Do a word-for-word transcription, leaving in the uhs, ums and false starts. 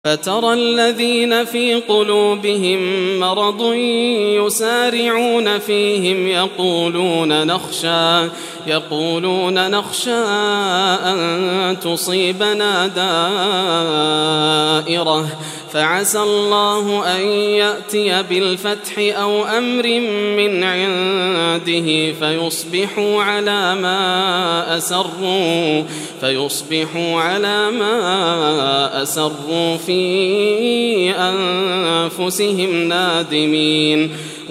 فترى الذين في قلوبهم مرض يسارعون فيهم يقولون نخشى يقولون نخشى أن تصيبنا دائرة فعسى الله أن يأتي بالفتح أو أمر من عنده فيصبحوا على ما أسروا فيصبحوا على ما أسروا في أنفسهم نادمين.